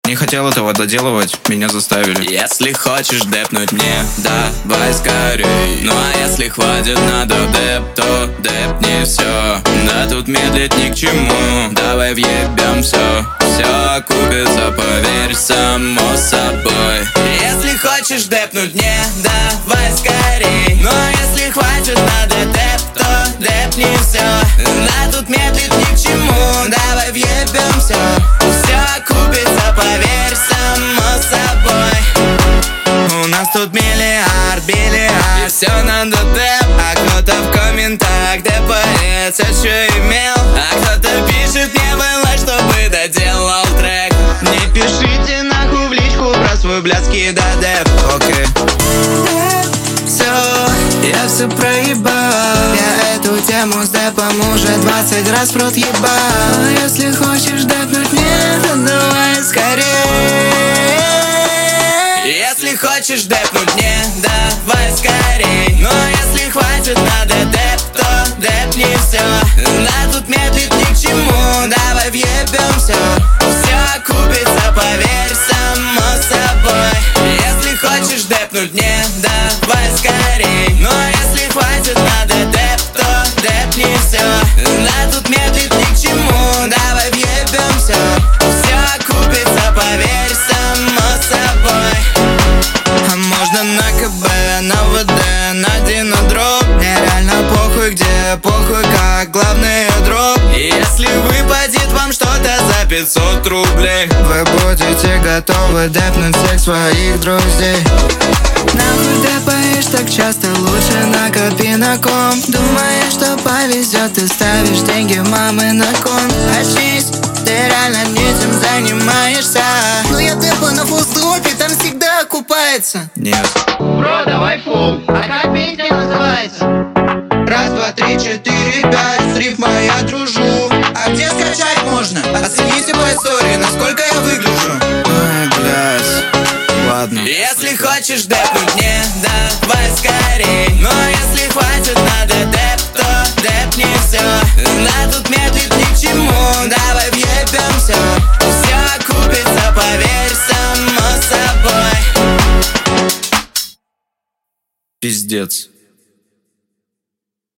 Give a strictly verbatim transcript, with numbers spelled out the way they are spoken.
Не хотел этого доделывать, меня заставили. Если хочешь депнуть мне, давай скорей. Ну а если хватит надо деп, то депни все. Да тут медлить ни к чему, давай въебем все. Все окупится, поверь, само собой. Если хочешь депнуть мне, давай скорей. Ну а если хватит надо деп, то депни все. Да тут медлить ни к чему, давай въебем все. Все окупится, поверь, само собой. У нас тут миллиард, биллиард, и все надо деп. А кто-то в комментах депается, что имел. А кто-то пишет, не было, чтобы доделал трек. Не пишите нахуй в личку про свой блядский да деп. Окей. Все, я все проебал. Я эту тему с депом уже двадцать раз в рот ебал. Если хочешь депнуть мне, то давай скорее. Если хочешь депнуть мне, давай скорей. Но если хватит надо деп, то депни все. Да тут медлить ни к чему, давай въебем все. Все окупится, поверь, само собой. Если хочешь депнуть мне, давай скорей. Но если хватит надо деп, то депни все. Да тут медлить ни к чему, давай въебем все. Все окупится, поверь, само собой. А можно на КБ, на ВД, на динодроп. Мне реально похуй где, похуй как, главное дроп. И если выпадет вам что-то за пятьсот рублей, вы будете готовы депнуть всех своих друзей. Нахуй депаешь так часто, лучше накопи на комп. Думаешь, что повезет, ты ставишь деньги мамы на кон. Очнись, ты реально этим занимаешься. Но я депаю на фулстопе, там всегда окупается. Нет. Бро, давай фул, а как песня называется? Раз, два, три, четыре, пять, с рифмой я дружу. А где скачать можно? Оцените по истории, насколько я выгляжу. Ай, блядь. Ладно. Если хочешь депнуть мне, давай скорей. Но если хватит надо деп, то депни все. Да тут медлить ни к чему, давай въебем все. Все окупится, поверь, само собой. Пиздец.